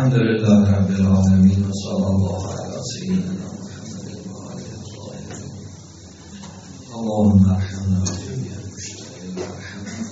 الحمد لله رب العالمین و صلی الله علی سیدنا محمد و آله الطاهرین. اللهم ارحمنا جميعا المشتغلین ارحمنا.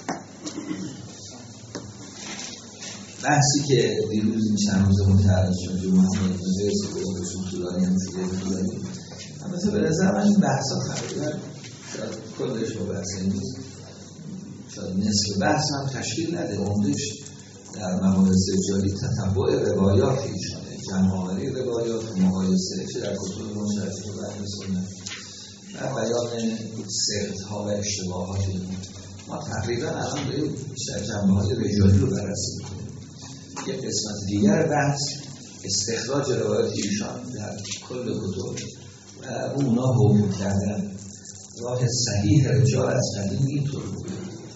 بحثی که دیروز این چند روز متعرض شد جو محمد مزیر سکوت بشون طولانی هم شده طولانی. البته به نظر من این بحث ها تقریبا شاید کلش با بحث نیست، شاید نصف بحث هم تشکیل نده. عمدش در مباحث رجالی تتبع روایات ایشانه، جمع‌آوری روایات و مقایسه چه در کتب مشرفی و اهل سنت و بیان سقط‌ها و اشتباهات اینها. ما تقریبا الان داریم بیشتر جنبه‌های رجالی رو بررسی می‌کنیم. یک قسمت دیگر بحث استخراج روایات ایشان در کل کتب و اونا حکم کردن. راه صحیح رجال از قدیم اینطور بوده.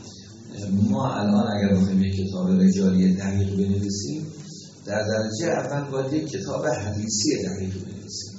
ما الان اگر بخوایم یک کتاب رجالی دقیق بنویسیم، در درجه اول باید یک کتاب حدیثی دقیق بنویسیم.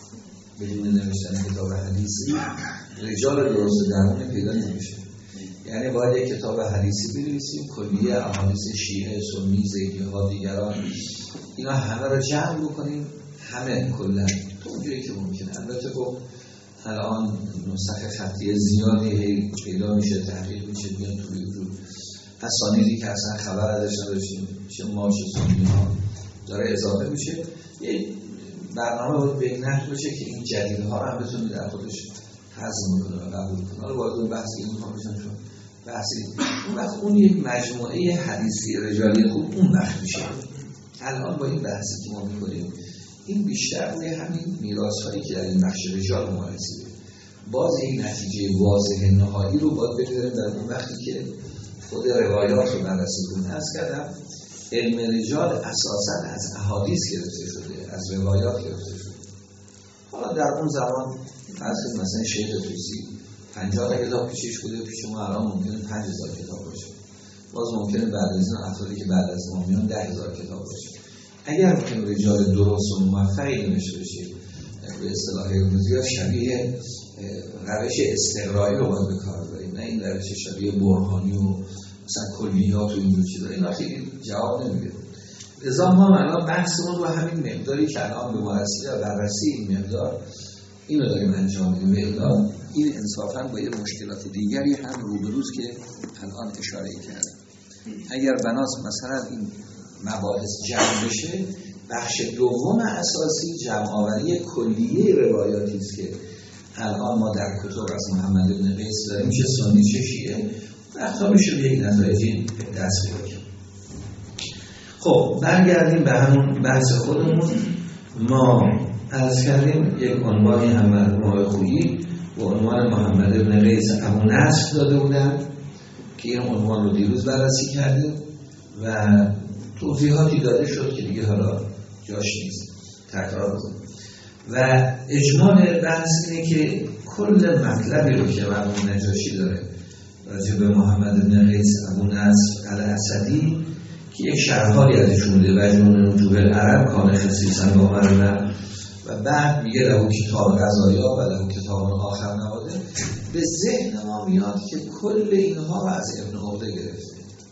بدون نوشتن کتاب حدیثی رجال درست درمون پیدا نمیشه. یعنی باید یک کتاب حدیثی بنویسیم، کلیه احادیث شیعه، سنی، زیدی‌ها، دیگران، اینا همه رو جمع بکنیم، همه کلا تا اونجایی که ممکنه. البته خب الان نسخ خطی زیادی پیدا میشه، تحقیق میشه، بیان توی وجود اسانیدی که اصلا خبر ازش نداشتیم، چه ما چه سنی ها داره اضافه میشه. یه برنامه باید به این نحو بشه که این جدیدها رو هم بتونه در خودش هضم کنه و قبول کنه. حالا باید اون بحثی این ها بشن شد بحثی اون وقت اون یک مجموعه حدیثی رجالی خوب اون وقت میشه. الان با این بحثی که ما میکنیم این بیشتر روی همین میراث‌هایی که در این بخش رجال ممارسیه. باز این نتیجه واضح نهایی رو باید بگذاریم در اون وقتی که خود روایات رو بررسی کنیم. عرض کردم علم رجال اساساً از احادیث گرفته شده، از روایات گرفته شده. حالا در اون زمان مثلا شیخ توسی 50 کتاب پیشش بوده، پیش ما الان ممکنه 5000 کتاب باشه. باز ممکنه بعد از این افرادی که بعد از ما میان 10000 کتاب باشه. اگر بخوایم رجال درست و موفقی نمیشه بشه، به اصطلاح امروزی شبیه روش استقرایی رو باید به کار ببریم، نه این روش شبیه برهانی و مثلا کلیات و اینجور چیزا. اینا خیلی جواب نمیده. لذا ما الان بحثمون رو همین مقداری که الان به مارسی و بررسی این مقدار اینو داریم انجام میدیم. و این انصافا با یه مشکلات دیگری هم روبروست که الان اشاره کردم. اگر بناس مثلا این مباحث جمع بشه، بخش دوم اساسی جمع‌آوری کلیه روایاتی است که الان ما در کتب از محمد بن قیس داریم، چه سنی چه شیعه، وقتا میشه به یک نتایجی دست پیدا کرد. خب برگردیم به همون بحث خودمون. ما عرض کردیم یک عنوانی هم مرحوم خویی و عنوان محمد بن قیس ابو نصر داده بودن که این عنوان رو دیروز بررسی کردیم و توضیحاتی داده شد که دیگه حالا جاش نیست تکرار بکنیم. و اجمال بحث اینه که کل مطلبی رو که مرحوم نجاشی داره راجع به محمد بن قیس ابو نصر الاسدی که یک شرحالی ازش بوده و جنون نجوم العرب کان خصیصا با مرمه و بعد میگه له کتاب غزایا و له کتاب آخر نواده، به ذهن ما میاد که کل اینها از ابن عقده گرفته.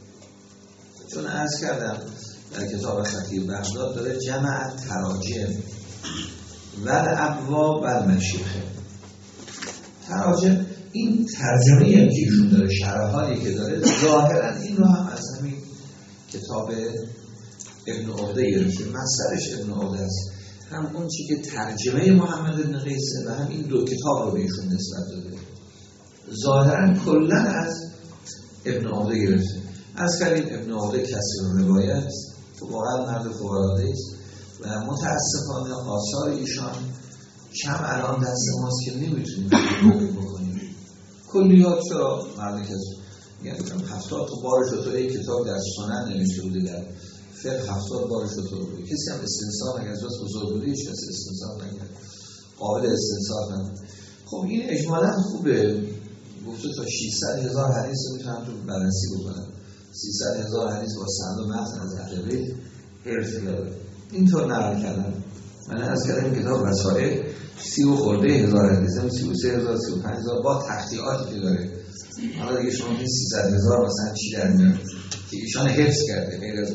چون عرض کردم در کتاب خطیر بغداد داره جمع تراجم و ابواب و المشیخه. تراجم این ترجمه هم که ایشون داره، شرحالی که داره، ظاهرا این رو هم از همین کتاب ابن عقده گرفته. مصدرش ابن عقده است، هم اون چی که ترجمه محمد بن قیسه و هم این دو کتاب رو به ایشون نسبت داده. ظاهرا کلا از ابن عقده گرفته. از کردیم ابن عقده کثیر روایت واقعا مرد فوق‌العاده است و متاسفانه آثار ایشان کم الان دست ماست که نمیتونیم بکنیم. کلیات چرا مردی که میگن 70 بار شطور یک کتاب در سنن نوشته بوده، در فقه 70 بار شطور بوده. کسی هم استنساخ نگه، از بس بزرگ بوده هیچ کسی استنساخ نگه، قابل استنساخ نگه. خب این اجمالا خوبه، گفته تا 600,000 حدیث رو میتونم تو بررسی بکنم. 300,000 حدیث با سند و متن از اهل بیت حرفی داره. اینطور نقل کردم. من از کردم کتاب وسائل 30 و خورده هزار حدیث، 33,000 35,000 با تحقیقاتی که داره. حالا دیگه شما این 300,000 مثلا چی در میاد که ایشان حفظ کرده غیر از اون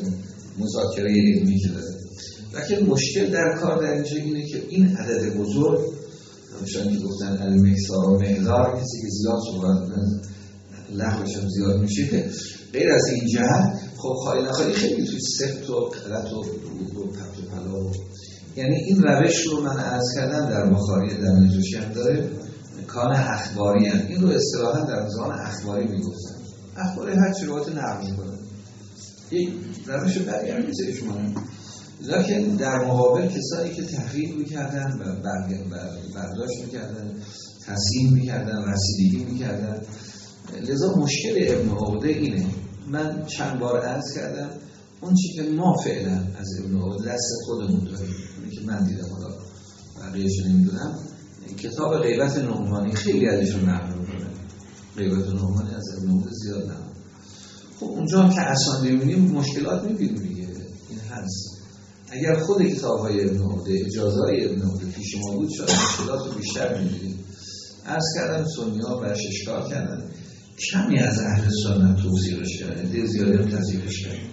مذاکره علمی که داره. لیکن مشکل در کار در اینجا اینه که این عدد بزرگ همچنان که گفتن المقدار و مقدار، کسی که زیاد صحبت کنه لغوش هم زیاد میشه. غیر از این جهت خب خواهی نخواهی خیلی توی سخت و غلط و پرت و پلا و یعنی این روش رو من عرض کردم در بخاری در نجاشی هم داره کان اخباری هم. این رو اصطلاحا در زمان اخباری میگفتن. اخباری هر چی روایت نقل میکنن یک روش بدی هم نیست اشمانه، لیکن در مقابل کسانی که تحقیق میکردن و برداشت میکردن، تصحیح میکردن، رسیدگی میکردن. لذا مشکل ابن عقده اینه. من چند بار عرض کردم اون چی که ما فعلا از ابن عقده دست خودمون داریم، اونی که من دیدم، حالا بقیه‌اش نمیدونم، کتاب غیبت نعمانی خیلی ازشون نقل میکنه. غیبت نعمانی از ابن عقده زیاد نقل. خب اونجا که اسانید میبینیم مشکلات میبینیم دیگه، این هست. اگر خود کتاب‌های ابن عقده، اجازه‌های ابن عقده پیش ما بود شاید مشکلات رو بیشتر می‌دیدیم. عرض کردم سنی‌ها برش اشکال کردن، کمی از اهل سنت توضیحش کردن، ده زیادی هم تضعیفش کردن.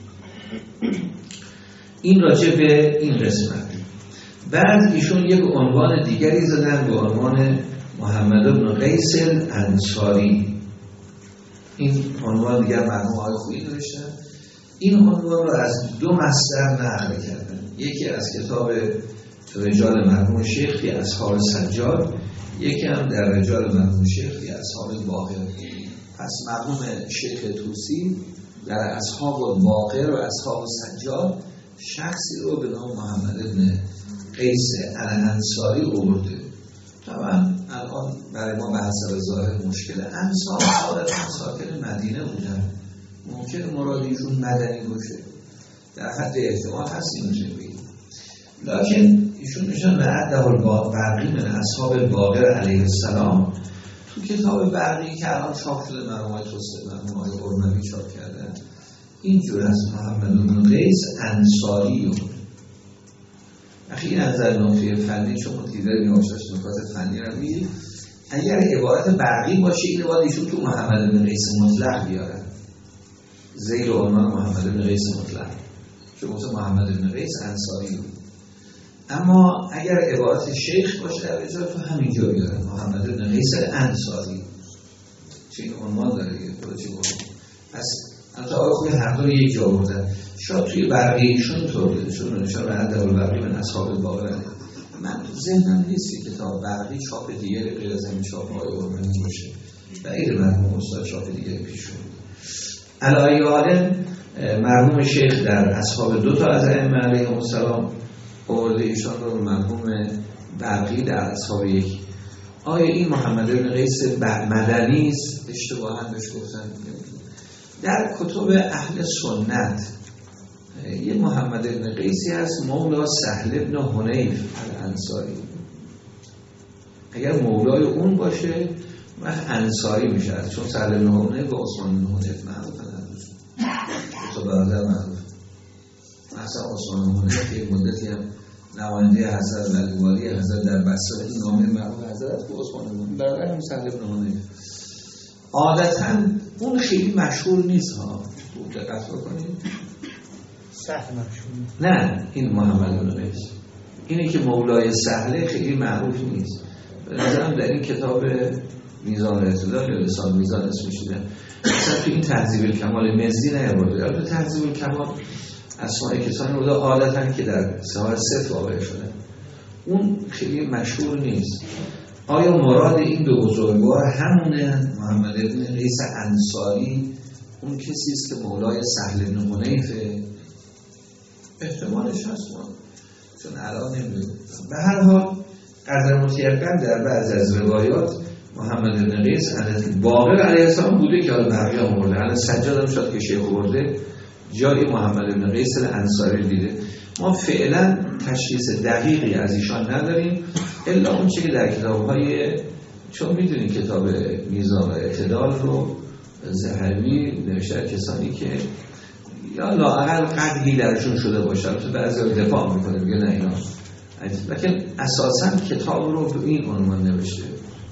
این راجع به این قسمت. بعد ایشون یک عنوان دیگری زدن به عنوان محمد بن قیس الانصاری. این عنوان دیگر مرحوم آقای خویی نوشتن. این عنوان رو از دو مصدر نقل کردن. یکی از کتاب رجال مرحوم شیخ فی اصحاب سجاد، یکی هم در رجال مرحوم شیخ فی اصحاب باقر. پس مرحوم شیخ طوسی در اصحاب باقر و اصحاب سجاد شخصی رو به نام محمد بن قیس الانصاری آورده. طبعا الان برای ما به حسب ظاهر مشکله. انصار عادتاً ساکن مدینه بودن، ممکن مرادیشون مدنی باشه، در حد احتمال هست این میشه بگیم. لیکن ایشون نشان به عده البرقی من اصحاب باقر علیه السلام تو کتاب برقی که الان چاپ شده مرحوم توسعه مرحوم آقای قرنبی چاپ کردن اینجور از محمد بن قیس انصاری. اخیراً از نکته فنی چون دیدار می‌باشد نکات فنی رو میگیم، اگر عبارت برقی باشه این باید ایشون تو محمد بن قیس مطلق بیارن زیر عنوان محمد بن قیس مطلق، چون مثلا محمد بن قیس انصاری بود. اما اگر عبارت شیخ باشه در اجازه تو همینجا بیارن محمد بن قیس انصاری، چه این عنوان داره دیگه خود چی بود. پس البته آقای خوی هر دو یک جا بردن، شاید توی برقیشون طور بده، چون نشان به عده البرقی من اصحاب باقر. من تو ذهنم نیست که کتاب برقی چاپ دیگری غیر از این چاپ آقای قربانی باشه و غیر مرحوم استاد چاپ دیگری پیش شد. علی حال مرحوم شیخ در اصحاب دو تا از ائمه علیهم السلام آورده ایشان رو، مرحوم برقی در اصحاب یک. آیا این محمد بن قیس مدنی است؟ اشتباهاً بهش گفتن. در کتب اهل سنت یه محمد بن قیسی هست مولا سهل بن حنیف الانصاری. اگر مولای اون باشه وقت انصاری میشه، چون سهل بن حنیف و عثمان بن حنیف معروفن. تو برادر معروف. مثلا عثمان بن حنیف یک مدتی هم نماینده حضرت ولی والی حضرت در بصره، این نامه مرحوم حضرت و عثمان بن حنیف برادر هم سهل بن حنیف. عادتاً اون خیلی مشهور نیست ها، دقت بکنید. سهل مشهور نه، این محمد بن قیس اینی که مولای سهله خیلی معروف نیست. به نظرم در این کتاب میزان اعتدال یا لسان میزان اسمش شده، مثلا تو این تهذیب الکمال مزی نیاورده. البته تهذیب الکمال اسماء کسانی بوده عادتاً که در صحاح ست واقع شده، اون خیلی مشهور نیست. آیا مراد این دو بزرگوار همونه؟ محمد بن قیس انصاری اون کسی است که مولای سهل بن حنیفه؟ احتمالش هست، چون الان نمیدونم. به هر حال قدر متیقن در بعض از روایات محمد بن قیس باقر علیه السلام بوده که حالا بقیه هم برده. الان سجاد هم شاید که شیخ برده جایی محمد بن قیس انصاری دیده. ما فعلا تشخیص دقیقی از ایشان نداریم الا اون چیزی که در کتاب‌های، چون میدونید کتاب میزان اعتدال رو ذهبی نوشته کسانی که یا لااقل قدری درشون شده باشه، البته بعضی دفاع میکنه میگه نه اینا، لیکن اساسا کتاب رو به این عنوان نوشته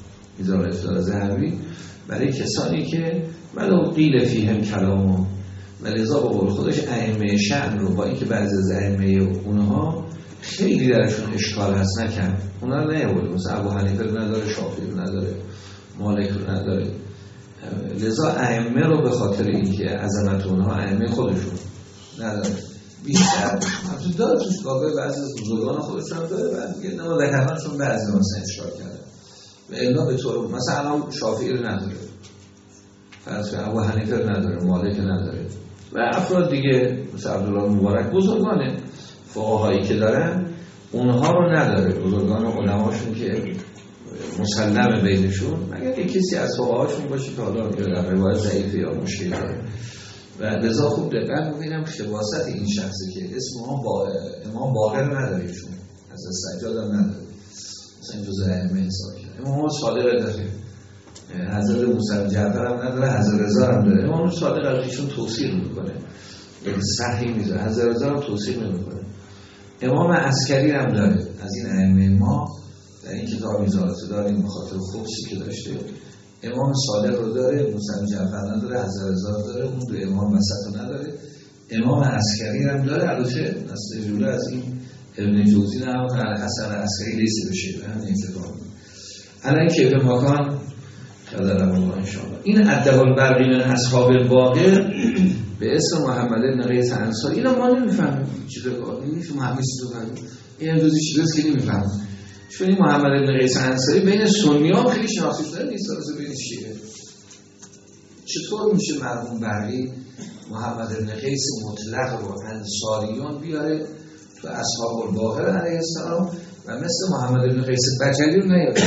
میزان اعتدال ذهبی برای کسانی که ولو قیل فیهم کلامو، و لذا با قول خودش ائمه شأن رو با اینکه بعضی از ائمه اونها خیلی درشون اشکال هست نکن، اونا رو نیاورده، مثلا ابو حنیفه رو نداره، شافعی رو نداره، مالک رو نداره. لذا ائمه رو به خاطر اینکه عظمت اونها ائمه خودشون نداره بیشتر همچون داره توش بابه بعضی از بزرگان خودشون هم داره، بعد میگه نما ذکرانشون بعضی مثلا اشکال کرده و الا به طور مثلا شافعی رو نداره، فرض کن ابو حنیفه رو نداره، مالک نداره و افراد دیگه مثل عبدالله مبارک بزرگان فقهایی که دارن اونها رو نداره، بزرگان علماشون که مسلم بینشون، مگر یک کسی از فقهاشون باشه که حالا یا روایت ضعیفه یا مشکل داره. و لذا خوب دقت می‌بینم خواصت این شخصی که اسمها با امام باقر نداره، ایشون از سجاد هم نداره، مثلا جزء ائمه حساب کرد. امام صادق داره، حضرت موسی جعفر هم نداره، حضرت رضا هم داره. امام صادق از ایشون توصیح میکنه، یعنی صحیح میذاره، حضرت رضا هم توصیح نمیکنه. امام عسکری هم داره، از این ائمه ما در این کتاب میزارات داریم به خاطر خبثی که داشته. امام صادق رو داره، موسی جعفر نداره، حضرت رضا داره، اون دو امام وسط رو نداره. امام عسکری هم داره، البته نسل جوله از این ابن جوزی نه، هم حسن عسکری لیسه بشه به همین کتاب. الان کیف مکان قدرم الله انشاءالله. این عده البرقی من اصحاب الباقر به اسم محمد بن قیس انصاری، اینا ما نمیفهمیم چیزا کاری نیست، محمد چیزا کاری این امروزی چیزاست که نمیفهمیم. چون این محمد بن قیس انصاری بین سنیان خیلی شناخته شده نیست، واسه بین شیعه چطور میشه مرحوم برقی محمد بن قیس مطلق رو انصاریان بیاره تو اصحاب الباقر علیه السلام و مثل محمد بن قیس بجلی رو نیاره؟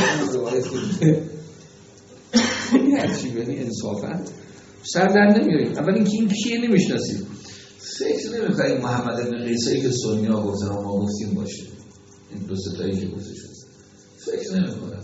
هرچی بینی انصافا سر در نمیاریم. اول اینکه این کیه نمیشناسیم، فکر نمیکنیم محمد بن قیسایی که سنی‌ها گفتن و ما گفتیم باشه، این دو ستایی که گفته شد فکر نمیکنم.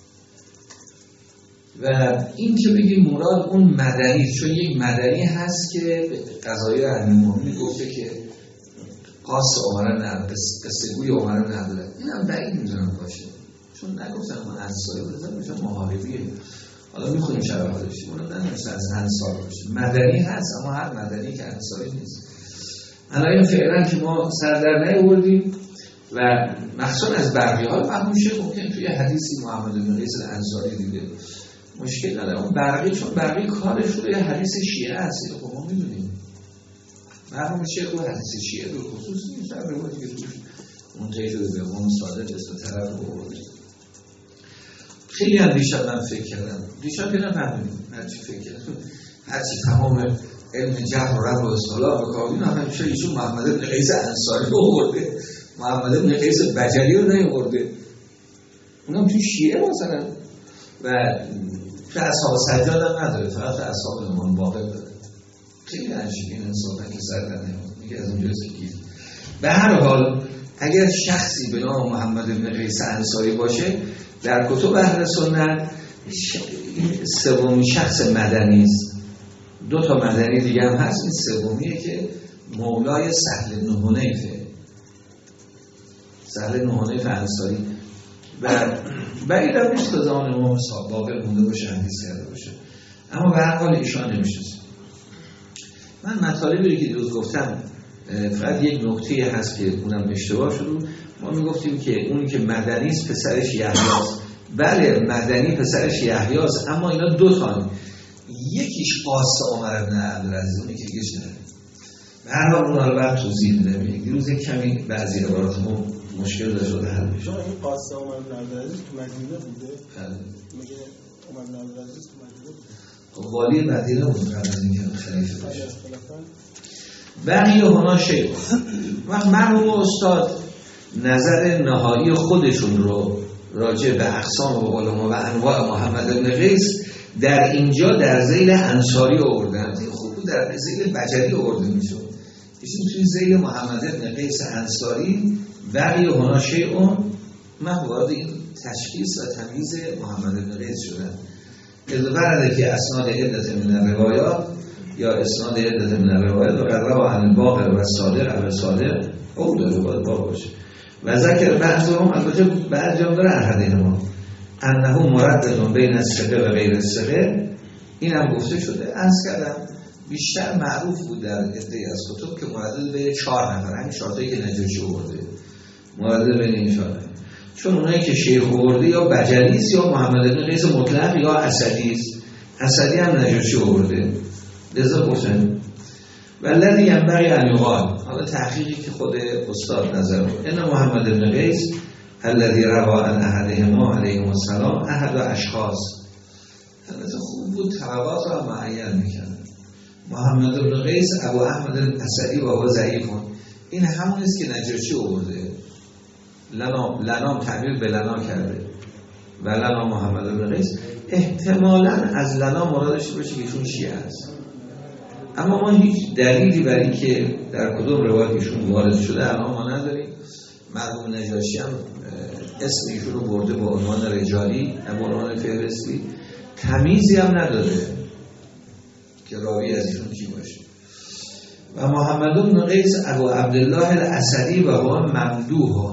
و این که بگیم مراد اون مدنی، چون یک مدنی هست که قضایی امیرالمومنین گفته که قاس عمر نداره، قصه گوی عمر نداره، این هم بعید میدونم باشه، چون نگفتن من انصاری بودم میشن محاربیه. حالا میخونیم شرایطش، اون نمیشه از انصار باشه، مدنی هست اما هر مدنی که انصاری نیست. الان فعلا که ما سر در نیاوردیم و مخصوصا از برقی‌ها فهم میشه، ممکن توی حدیثی محمد بن قیس انصاری دیده مشکل نداره. اون برقی چون برقی کارش رو یه حدیث شیعه هست، خب ما میدونیم مرحوم شیخ رو حدیث شیعه رو خصوص نیست، در روایتی که توش منتهی شده به امام صادق اسم طرف رو آورده. خیلی هم دیشب من فکر کردم، دیشب که نفهمیدم هرچی فکر کردم، هرچی تمام علم جهر و رب و اصطلاح و کابین هم همیشه ایشون محمد بن قیس انصاری رو آورده، محمد بن قیس بجلی رو نیاورده. اونم تو شیعه مثلا و تو اصحاب سجاد هم نداره، فقط تو اصحاب امام باقر داره. خیلی عجیبه این انصافا که سر در نمیاد، میگه از اونجاست که گیر. به هر حال اگر شخصی به نام محمد بن قیس انصاری باشه در کتب اهل سنت سومین شخص مدنی است. دو تا مدنی دیگه هم هست، این سومیه که مولای سهل بن حنیفه، سهل بن حنیف انصاری و بعیدم نیست که زمان امام باقر مونده باشه حدیث کرده باشه، اما به هر حال ایشان نمیشناسه. من مطالبی که دیروز گفتم فقط یک نکته هست که اونم اشتباه شد. ما میگفتیم که اونی که مدنی است پسرش یحیاست. بله مدنی پسرش یحیاست، اما اینا دو تا، یکیش قاص عمر بن عبدالعزیز، اونی که دیگهش نداره. به هر حال اونها رو بعد توضیح میدم. دیروز کمی بعضی عبارات ما مشکل داشت شده حل میشه. این قاص عمر بن عبدالعزیز تو مدینه بوده؟ بله. میگه عمر بن عبدالعزیز تو مدینه بوده. والی مدینه بود قبل از اینکه خلیفه بشه. بقیه هنا شیخ. وقت مرحوم استاد نظر نهایی خودشون رو راجع به اقسام و علما و انواع محمد بن قیس در اینجا در ذیل انصاری آوردن. خوب در ذیل بجلی آورده میشد. ایشون توی ذیل محمد بن قیس انصاری بقیه هنا شیخ من وارد این تشخیص و تمیز محمد بن قیس شدن. اذا ورده که اسناد عدت من الروایات یا اسناد عدت من الروایات و قرار و عن باقر و صادق و صادق او داره باید باقر باشه و ذکر بعضهم البته بعضی هم داره احده ما انه مرددون بین الثقه و غیر الثقه، این هم گفته شده. عرض کردم بیشتر معروف بود در عده‌ای از کتب که مردد بین 4 نفر، همین شرطایی که نجاشی آورده مردد بین این 4 نفر، چون اونایی که شیخ آورده یا بجلی است یا محمد بن قیس مطلق یا اسدی است. اسدی هم نجاشی آورده، لذا گفتن والذی ینبغی ان یقال، حالا تحقیقی که خود استاد نظر بود، ان محمد بن قیس الذی روى عن احدهما علیه السلام احد اشخاص. البته خوب بود طبقات را معین میکنه. محمد بن قیس ابو احمد الاسدی و هو ضعیف، این همون است که نجاشی آورده، لنام تعبیر به لنا کرده و لنا محمد بن قیس، احتمالاً از لنا مرادش باشه که ایشون شیعه است، اما ما هیچ دلیلی برای این که در کدوم روایت ایشون وارد شده الان ما نداریم. مرحوم نجاشی هم اسم ایشون رو برده با عنوان رجالی، با عنوان فهرستی، تمیزی هم نداده که راوی از ایشون کی باشه. و محمد بن قیس ابو عبدالله الاسدی و هو ممدوح،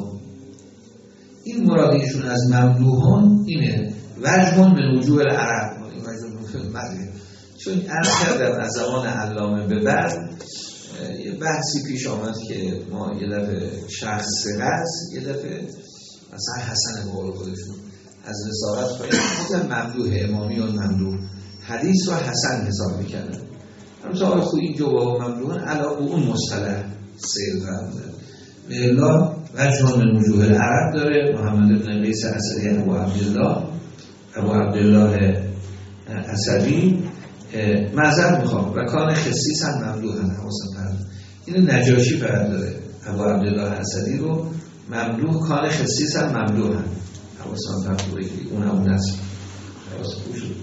این مراد ایشون از ممدوحان اینه وجه من وجوه العرب، این وجه من چون عرض کردم از زمان علامه به بعد یه بحثی پیش آمد که ما یه دفعه شخص سقط، یه دفعه مثلا حسن بقول خودشون از رسالت خواهیم ممدوح امامی و ممدوح حدیث و حسن حساب میکنن. همچنان آقای خویی جواب ممدوحان علاقه اون مصطلح سیل فرمودن به الله وجه من وجوه العرب داره. محمد بن قیس اسدی ابو عبدالله اسدی معذرت میخوام و کان خصیص هم ممدوح هم حواسم فرد، این نجاشی فرد داره ابو عبدالله اسدی رو ممدوح، کان خصیص هم ممدوح هم حواسم فرد بوده، اون هم نصف حواسم شد.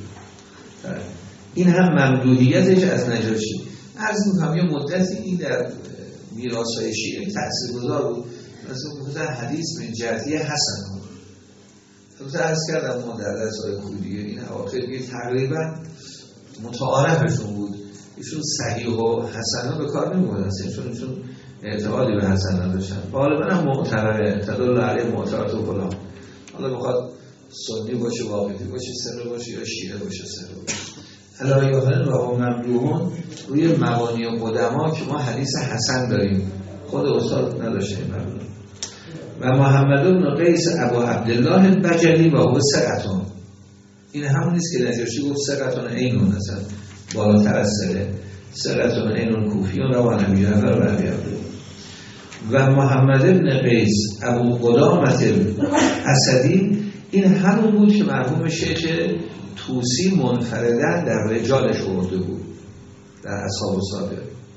این هم ممدوحیتش از نجاشی. عرض میکنم یه مدتی این در میراث‌های شیعه تأثیرگذار بود، مثلا حدیث من جهتی حسن ها البته عرض کردم ما در درس‌های خوبیه این اواخر تقریبا متعارفشون بود، ایشون صحیح و حسن به کار نمی‌بردن چون اعتقادی به حسن نداشتن، غالبا هم معتبره تدل علیه معتبرات و فلان، حالا بخواد سنی باشه واقعی باشه سر باشه یا شیعه باشه سر باشه. علایه حال و ممدوحون روی مبانی قدما که ما حدیث حسن داریم خود استاد نداشتیم. و محمد بن قیس ابو عبدالله البجلی و هو ثقة، این همون نیست که نجاشی گفت ثقة عینون، مثلا بالاتر از ثقة عینون کوفیون و نبی جعفر و ابی عبدالله. و محمد بن قیس ابو قدامة الاسدی، این همون بود که مرحوم شیخ طوسی منفردن در رجالش آورده بود در اصحاب الصادق.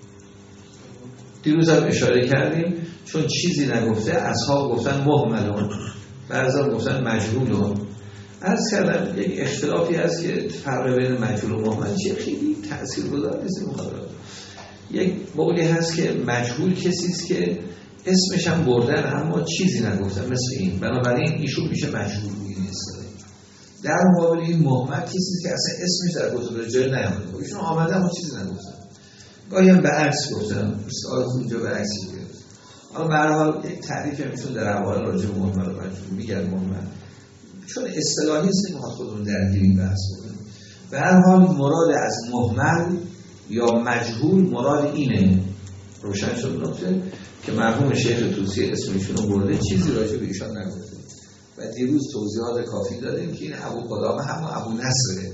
دیروز هم اشاره کردیم چون چیزی نگفته اصحاب گفتن مهملون، بعضا گفتن مجهولون. عرض کردم یک اختلافی هست که فرق بین مجهول و مهمل چیه خیلی تأثیرگذار نیست. یک قولی هست که مجهول کسی است که اسمش هم بردن اما چیزی نگفتن مثل این، بنابراین ایشون میشه مجهول نیست. در مقابل این مهمل کسی که اصلا اسمش در کتب رجال نیامده، ایشون آمدن و چیزی نگفتن، گاهی هم به عکس گفتن، مثل اینجا به عکس گفتن. حالا به هر حال یک تعریفی میشون در اول راجع به مهمل و مجهول میگن. مهمل چون اصطلاحی است نمیخواد خودمون درگیری بحث بکنیم. به هر حال مراد از مهمل یا مجهول مراد اینه، روشن شد نکته که مرحوم شیخ طوسی اسمشون رو برده، چیزی راجع به ایشان نگفته و دیروز توضیحات کافی دادیم که این ابو قدامه هم ابو نصره،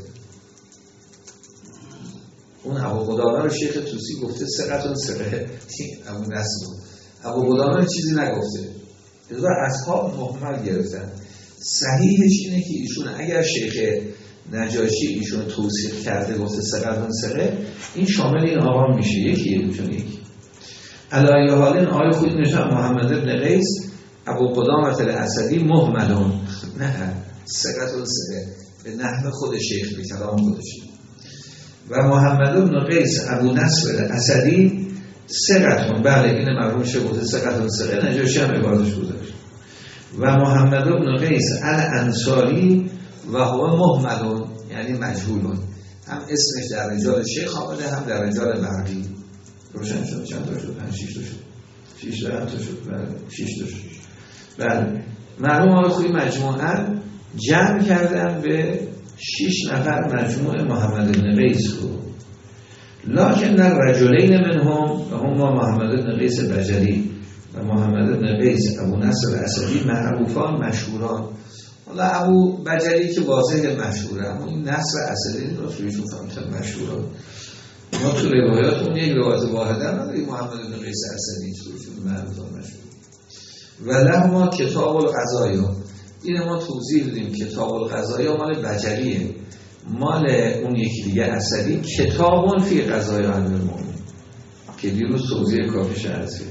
اون ابو قدامه رو شیخ طوسی گفته ثقة ثقه، ابو نصر ابو قدامه چیزی نگفته، لذا اصحاب مهمل گرفتن. صحیحش اینه که ایشون اگر شیخ نجاشی ایشون توصیف کرده گفته ثقة ثقه، این شامل این آقا میشه، یکی چون یکی علایه حالین آقای خود نشان محمد بن قیس ابو قدامة الاسدی مهملون، نه ثقة ثقه به نحو خود شیخ به کلام خودش. و محمد بن قیس ابو نصر الاسدی ثقة، بله این مرحوم شیخ گفته ثقة ثقه، نجاشی هم عبارتش گذاشت. و محمد بن قیس الانصاری و هو مهملون یعنی مجهولون، هم اسمش در رجال شیخ آمده هم در رجال بقیه. روشن شد؟ چند تا شد؟ 5 6 تا شد. 6 تا شد. بله 6 تا شد. بله مرحوم آقای خویی مجموعاً جمع کردن به 6 نفر مجموع محمد بن قیس رو. لکن در رجلین منهم هما محمد بن قیس بجلی و محمد بن قیس ابو نصر اسدی معروفان مشهوران. حالا ابو بجلی که واضح مشهوره، اما این نصر اسدی رسولشون فهمتن مشهوران. ما تو روایاتون یک روایت واحده نداریم محمد بن قیس اسدی رسولشون معروفان مشهور. و لما کتاب القضایا، این ما توضیح بدیم کتاب القضایا مال بجلیه، مال اون یکی دیگه اسدی کتابون فی قضایا امیرالمومنین که دیروز توضیح کافی شرطه.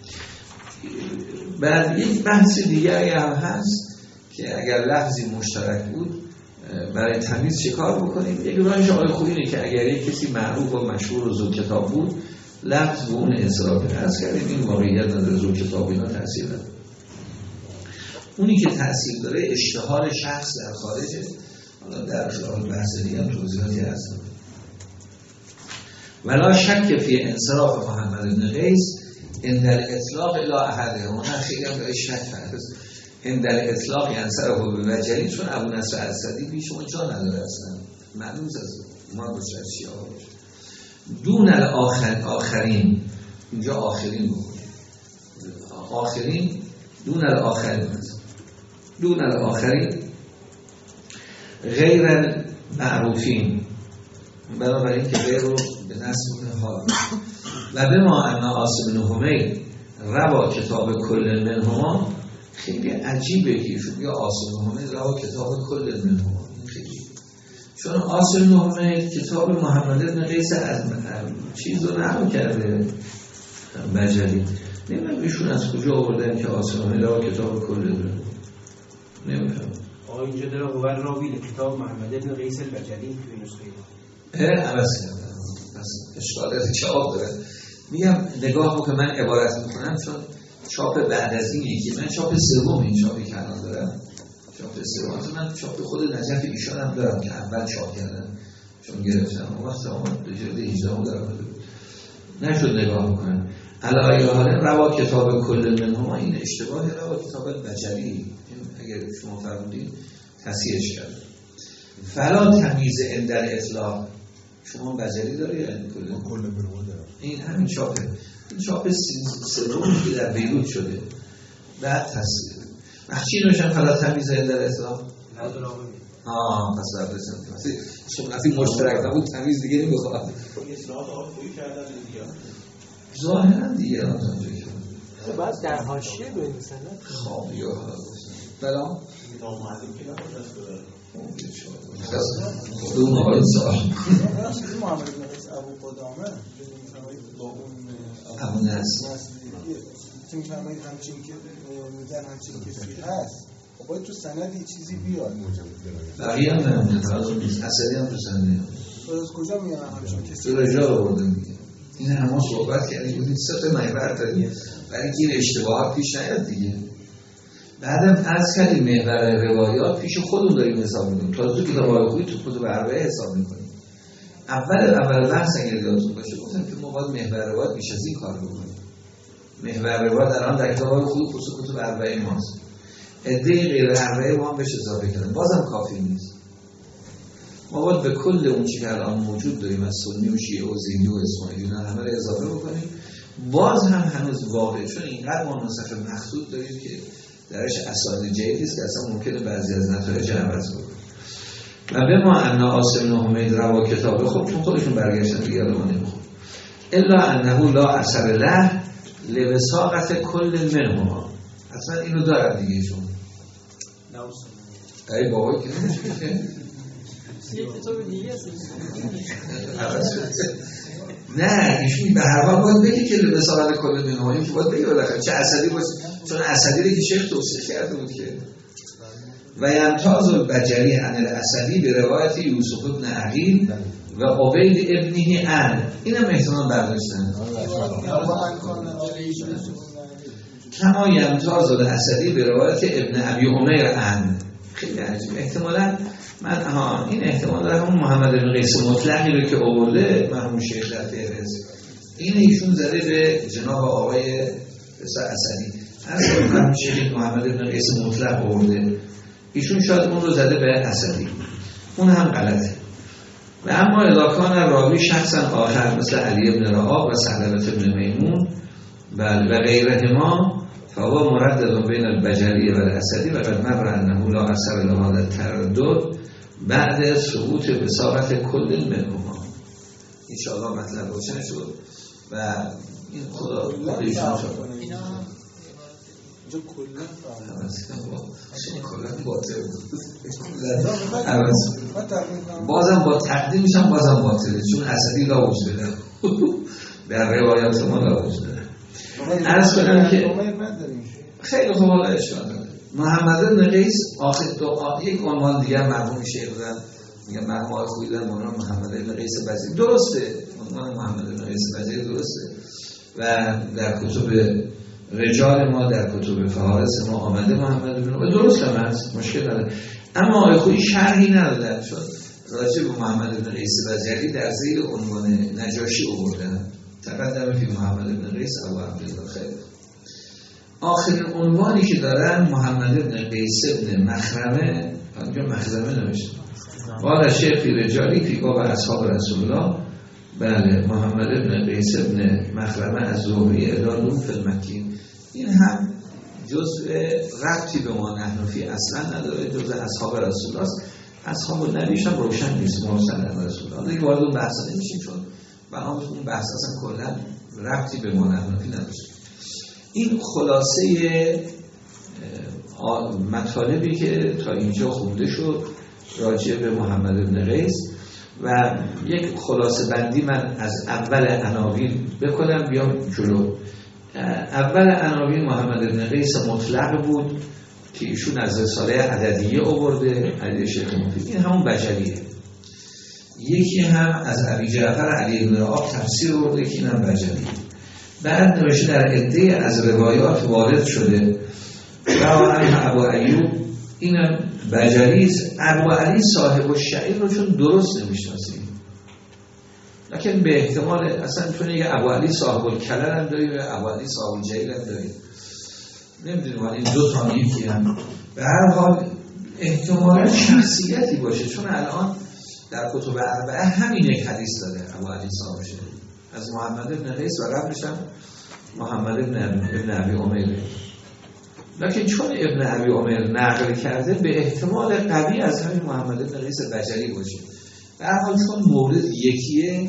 بعد یک بحث دیگری هم هست که اگر لفظی مشترک بود برای تمیز چه کار بکنیم. یک راهش آقای خوبی اینه که اگر یک کسی معروف و مشهور و ذو کتاب بود لفظ به اون اصرافه از کردیم، این واقعیت نداره، ذو کتاب اینا تأثیر نداره. اونی که تأثیر داره اشتهار شخص در خارجه. حالا در خلال بحث دیگه هم توضیحاتی هست. ولا شک فی انصراف محمد بن قیس ان در اطلاق الی احده، اون خیلی هم به شک هست ان در اطلاق انصراف به بجلی، چون ابو نصر اسدی بیش اون جا نداره اصلا، معلوم از ما باشه از شیعه باشه. دون آخرین، اینجا آخرین بکنیم، آخرین دون آخرین هست، دون آخرین غیر معروفین، بنابراین که غیر رو به نصب حال. و به ما ان عاصم بن حمید روا کتاب کل منهما، خیلی عجیبه که شد یا عاصم بن حمید روا کتاب کل منهما، خیلی چون عاصم بن حمید کتاب محمد بن قیس از چیز رو نقل کرده بجلی، نمیدونم ایشون از کجا آوردن که عاصم بن حمید روا کتاب کل داره، نمیدونم. اینجا داره هو راوی کتاب محمد بن قیس البجلی توی نسخه عوض کردم، پس اشکالات چاپ داره. میگم نگاه رو که من عبارت میکنم، چون چاپ بعد از این یکی، من چاپ سوم این چاپی که الان دارم، چاپ سوم من چاپ خود نجف ایشان هم دارم که اول چاپ کردم چون گرفتم اون وقت آمد به جلد 18 دارم نشد نگاه میکنم. علاوه حال روا کتاب کل منهما، این اشتباه روا کتاب بجلی، اگر شما فرمودین تصحیحش کرد. فلا تمیز اندر اطلاق، شما بجلی داره یا کل منهما داره؟ این همین چاپه، این چاپ سومی که در بیروت شده بعد تصحیح. وقتی نوشن فلا تمیز اندر اطلاق نداره. پس درستم چون وقتی مشترک نبود تمیز دیگه نمیخواد. اصلاحات آفوی کردن دیگه ظاهرا دیگه بعد در حاشیه بنویسن خواب یا بلا نامعلوم که نباشه داره دو مقاید سوال محمد بن قیس ابو قدامه با اون ابو نصر تو میفرمایید همچین که میگن همچین کسی هست، خب باید تو سندی چیزی بیاد. بقیه هم نمیدونم اصلی هم تو سنده از کجا میگن همچین کسی؟ تو رجال رو بردن میگه. این همه صحبت کردیم بودید سطح محور داریم برای این اشتباهات پیش نیاد دیگه. بعدم از کردیم محور روایات پیش خودمون داریم حساب میکنیم، تا تو کتاب خوبی تو کتب اربعه حساب میکنیم. اول بحث اگر یادتون باشه گفتم که ما باید محور روایات بیش از این کار بکنیم. محور روایات الان در کتاب خوبی خصوص کتب اربعه ماست، عده غیر اربعه ما هم بهش اضافه کردن، بازم کافی نیست. ما باید به کل اون چی که الان موجود داریم از سنی و شیعه و زیدی و اسماعیلی همه رو اضافه بکنیم، باز هم هنوز واقعه، چون اینقدر ما نسخ مخصوص داریم که درش اسانید جدیدی است که اصلا ممکنه بعضی از نتایج عوض بکنه. و به ما ان عاصم بن حمید روا کتاب، خب چون خودشون برگشتن دیگه ما نمیخوام، الا انه لا اثر له لوساقت کل منهما، اصلا اینو دارن دیگه چون ای بابا که نمیشه یه کتاب دیگه نه ایشون به هر حال باید بگی که لوساقت کل منهما، این که باید بگی بالاخره چه اسدی باشه، چون اسدی رو که شیخ توصیح کرده بود که و یمتاز البجلی عن الاسدی به روایت یوسف ابن عقیل و عبید ابنه عن، اینم احتمال برداشتن کما یمتاز الاسدی به روایت ابن ابی عمیر عن. خیلی عجیب، احتمالا من این احتمال داره همون محمد بن قیس مطلقی رو که آورده مرحوم شیخ در فهرست، این ایشون زده به جناب آقای پسر اسدی، اصلا مرحوم شیخ محمد بن قیس مطلق آورده، ایشون شاید اون رو زده به اسدی، اون هم غلطه. و اما اذا کان راوی شخصا آخر مثل علی ابن رعاب و ثعلبة ابن میمون و غیرهما فهو مردد بین البجلی و الاسدی و قد مر انه لا اثر لهذا التردد بعد ثبوت وثاقت کل منهما. ان شاء الله مطلب روشن شد و این خدا ایشون شد اینجا کلا باطل بازم با تقدیم میشم بازم باطله چون اسدی لا وجود داره در روایات ما لا وجود داره. عرض کنم که خیلی خوب حالا اشکال داره. محمد بن قیس آخر یک عنوان دیگه مرحوم شیخ دادن میگه مرحوم آقای خویی دادن عنوان محمد بن قیس بجلی درسته، عنوان محمد بن قیس بجلی درسته و در کتب رجال ما در کتب فهارس ما آمده محمد بن قیس درست هم هست، مشکل نداره. اما آقای خویی شرحی ندادن چون راجع به محمد بن قیس بجلی در زیر عنوان نجاشی آوردن تقدم فی محمد بن قیس ابو عبدالله. خیلی آخرین عنوانی که دارن محمد بن قیس بن مخرمه، اینجا مخزمه نوشته قال شیخ فی رجالی فی باب اصحاب رسول الله. بله محمد بن قیس بن مخرمه از زهری ادالون فی المکین. این هم جزء ربطی به ما نحنفی اصلا نداره، جزء اصحاب رسول الله است. اصحاب نبیش هم روشن نیست مرسل رسول الله. دیگه وارد اون بحث نمیشیم چون برای اون بحث اصلا کلا ربطی به ما نحنفی نداشت. این خلاصه مطالبی که تا اینجا خونده شد راجع به محمد بن قیس و یک خلاصه بندی من از اول عناوین بکنم بیام جلو. اول عناوین محمد بن قیس مطلق بود که ایشون از رساله عددیه آورده، علی شیخ مفید، این همون بجلیه. یکی هم از ابی جعفر علی بن رعاب تفسیر آورده که این هم بجلیه. بعد نوشته در عده از روایات وارد شده و ابو ایوب اینم بجلیست. ابو علی صاحب الشعیر رو چون درست نمیشناسیم لکن به احتمال اصلا چون یه ابو علی صاحب الکلر هم داریم و ابو علی صاحب الجلیل هم داریم، نمیدونیم این دو تا یکی هم. به هر حال احتمالا شخصیتی باشه چون الان در کتب اربعه همین یک حدیث داره ابو علی صاحب الشعیر از محمد بن قیس و قبلش هم محمد بن ابی عمیر. لکن چون ابن ابی عمیر نقل کرده به احتمال قوی از همین محمد بن قیس بجلی باشه. به هر حال چون مورد یکیه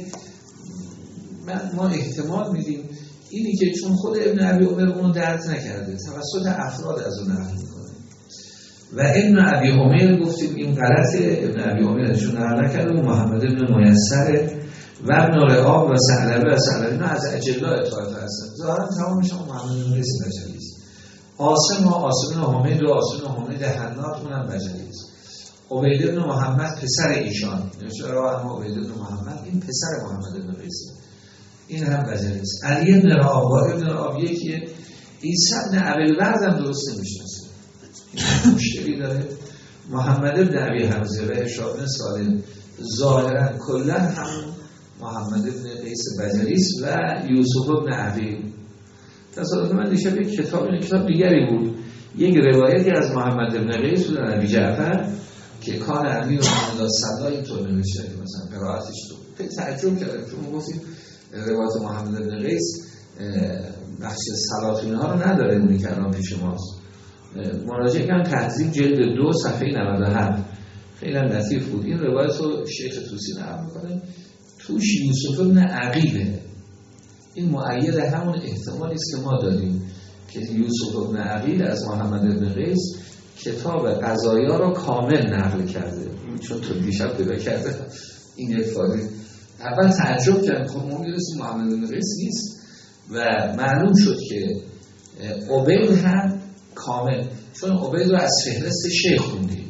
ما احتمال میدیم اینی که چون خود ابن ابی عمیر اونو درک نکرده توسط افراد از اون نقل میکنه و ابن ابی عمیر گفتیم این غلطه، ابن ابی عمیر چون نقل نکرده و محمد بن میسر و ابن رعاب و ثعلبه و ثعلبه از اجلای طایفه هستن. ظاهرا تمامش هم محمد بن قیس بجلی است. عاصم بن حمید و عاصم بن حمید حناد اونم بجلی است. عبید بن محمد پسر ایشان نوشته راه عبید بن محمد این پسر محمد بن قیس این هم بجلی است. علی بن رعاب و ابن رعاب یکیه. عیسی بن ابوالورد هم درست نمیشناسه، مشکلی داره. محمد بن ابی حمزه و هشام بن سالم ظاهرا کلا هم محمد بن قیس بجلی است و یوسف بن عقیل. تصادف من دیشب یک کتاب دیگری بود، یک روایتی از محمد بن قیس بود از ابی جعفر که کان امیر محمد صدا اینطور نوشته که مثلا قرائتش تو خیلی تعجب کردم چون گفتیم روایت محمد بن قیس بخش صلات اینها رو نداره، اونی که الان پیش ماست. مراجعه کردم تهذیب جلد 2 صفحه 97 خیلی هم لطیف بود. این روایت رو شیخ طوسی نقل می‌کنه، توش یوسف بن عقیله. این مؤید همون احتمالی است که ما دادیم که یوسف بن عقیل از محمد بن قیس کتاب قضایا رو کامل نقل کرده. چون تو دیشب پیدا کرده این یک فایده. اول تعجب کردم خب ما می‌دونیم محمد بن قیس نیست و معلوم شد که عبید هم کامل، چون عبید رو از فهرست شیخ خوندیم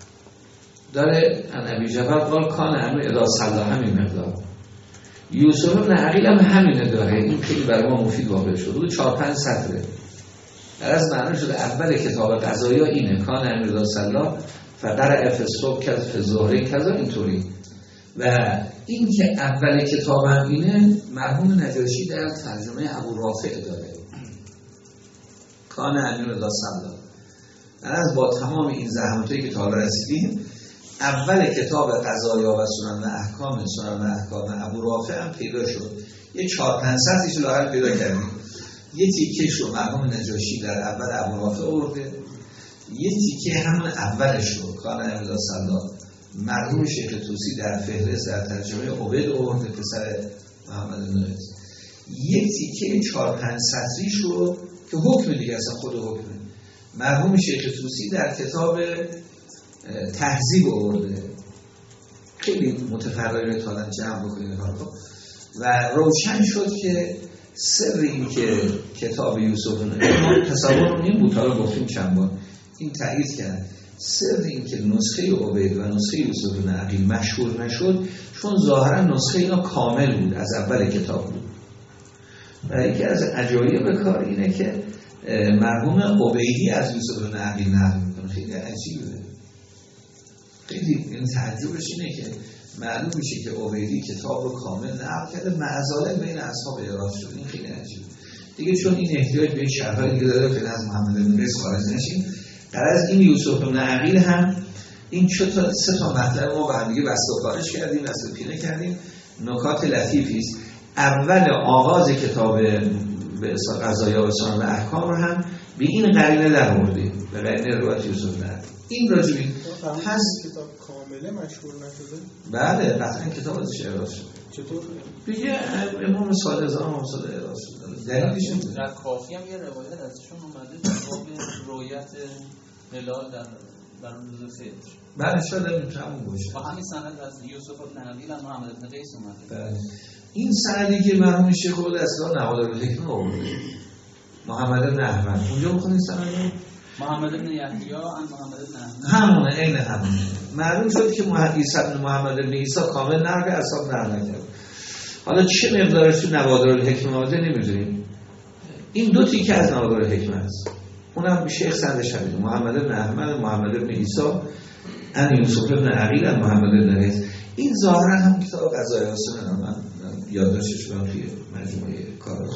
داره ان ابی جعفر قال کان امر اذا صلی همین مقدار. یوسف بن عقیل هم همینه داره. این خیلی برای ما مفید واقع شد. 4-5 سطره از معنی شده اول کتاب قضایا اینه کان امر اذا صلی فقرأ فی الصبح کذا فی الظهر کذا اینطوری. و این که اول کتاب هم اینه مرحوم نجاشی در ترجمه ابو رافع داره کان امر اذا صلی. از با تمام این زحمتایی که تا حالا رسیدیم اول کتاب قضایا و سنن احکام ابو رافع هم پیدا شد. یه 4-5 سطحش لااقل پیدا کردیم. یه تیکش رو مرحوم نجاشی در اول ابو رافع آورده، یه تیکه همون اولش رو کان امیرالله صلاح مرحوم شیخ طوسی در فهرست در ترجمه عبید آورده، پسر محمد بن قیس. یک تیکه 4-5 سطریش رو که حکم دیگه اصلا خود حکمه مرحوم شیخ طوسی در کتاب تهذیب آورده. خیلی متفرقه تا جمع بکنید و روشن شد که سر این که کتاب یوسف ما تصور این بود، حالا گفتیم چند بار این تایید کرد، سر این که نسخه عبید و نسخه یوسف بن عقیل مشهور نشد چون ظاهرا نسخه اینا کامل بود، از اول کتاب بود. و یکی از عجایب کار اینه که مرحوم عبیدی از یوسف بن عقیل نقل میکنه. خیلی عجیبه، خیلی این تعجبش اینه که معلوم میشه که عبیدی کتاب رو کامل نقل کرده، معزاله بین اصحاب اعراض شد. این خیلی عجیبه دیگه، چون این احتیاج به شرح‌های دیگه داره. فعلا از محمد بن قیس خارج نشیم. غرض این یوسف بن عقیل هم این 3 تا مطلب ما با هم دیگه بسته و خارج کردیم، بسته و پینه کردیم. نکات لطیفی است. اول آغاز کتاب به اصطلاح قضایا و سنن و احکام رو هم به این قرینه در آوردیم، به قرینه روایت یوسف بن عقیل. این راجبی هست کتاب کامله مشهور نشده؟ بله قطعا کتاب ازش اعراض شده. چطور؟ دیگه امام صادق اعراض شده. دلیلش اینه در کافی هم یه روایت ازشون اومده در باب رویت هلال در روز فطر. بله شاید همون باشه. با همین سند از یوسف بن عقیل و محمد بن قیس اومده. بله. این سندی که مرحوم شیخ خود اصلا نوادرالحکمه آورده. محمد بن احمد. اونجا بخونید سندو. محمد بن یحیی ان محمد بن احمد. همونه، عین همونه. معلوم شد که عیسی بن محمد بن عیسی کامل نقل اصحاب نقل نکرد. حالا چه مقدارش تو نوادرالحکمه آمده نمیدونیم. این 2 تیکه از نوادرالحکمه است. اونم شیخ سندش همینه. محمد بن احمد و محمد بن عیسی ان یوسف بن عقیل ان محمد بن قیس. این ظاهرا هم کتاب قضایا و سنن من یادداشتش رو توی مجموعه کارا.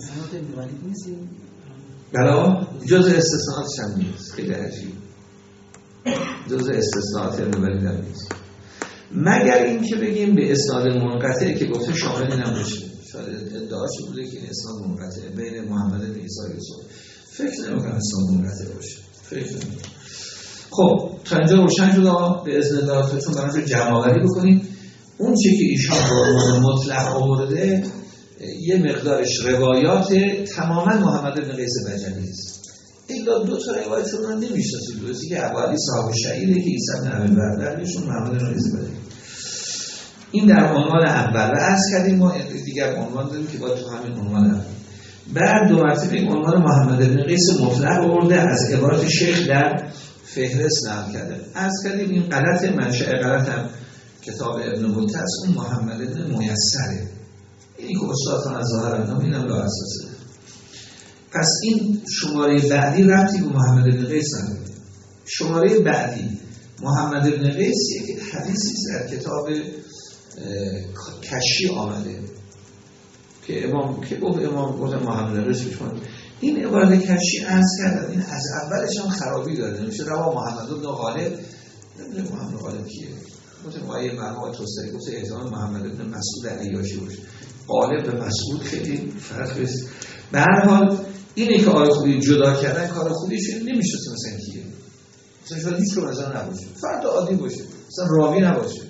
بلا جز استثناءاتش هم نیست. خیلی عجیب. جز استثناءات ابن هم نیست. مگر این که بگیم به اسناد منقطع که گفته شامل نمیشه. شاید ادعاش بوده که این اسناد منقطع بین محمد بن عیسی و یوسف. فکر نمی‌کنم اسناد منقطع باشه. فکر نمی‌کنم. خب تا اینجا روشن شد. به اذن الله خودتون برای جمع‌آوری بکنیم. اون چیزی که ایشان رو مطلق آورده یه مقدارش روایات تماما محمد بن قیس بجلی است. الا 2 تا روایت رو من نمی‌شناسم. دوستی که ابو علی صاحب شهیده که عیسی بن ابی بردرشون محمد بن قیس بجلی. این در عنوان اول و عرض کردیم ما دیگر عنوان داریم که باید تو همین عنوان اول. بعد 2 مرتبه این عنوان محمد بن قیس مطلق آورده از عبارت شیخ در فهرست نقل کرده. عرض کردیم این غلط منشأ غلط هم کتاب ابن بطه است. اون محمد بن میسره. اینی که استادان از ظاهر اندام اینم لا اساسه. پس این شماره بعدی ربطی به محمد بن قیس نداره. شماره بعدی محمد بن قیس یک حدیثی در کتاب کشی آمده که امام گفت محمد بن قیس بشون. این عبارت کشی عرض کردم این از اولش هم خرابی داره. نمیشه روا محمد بن غالب. نمیشه محمد غالب کیه؟ متوایه مرحوم توسری گفت احتمال محمد بن مسعود عیاشی باشه. غالب به مسعود خیلی فرق است. به هر حال اینه که آقای خوبی جدا کردن کار خوبیش نمیشه مثلا کیه. مثلا شاید هیچ رو مثلا نباشه. فرد عادی باشه. مثلا راوی نباشه.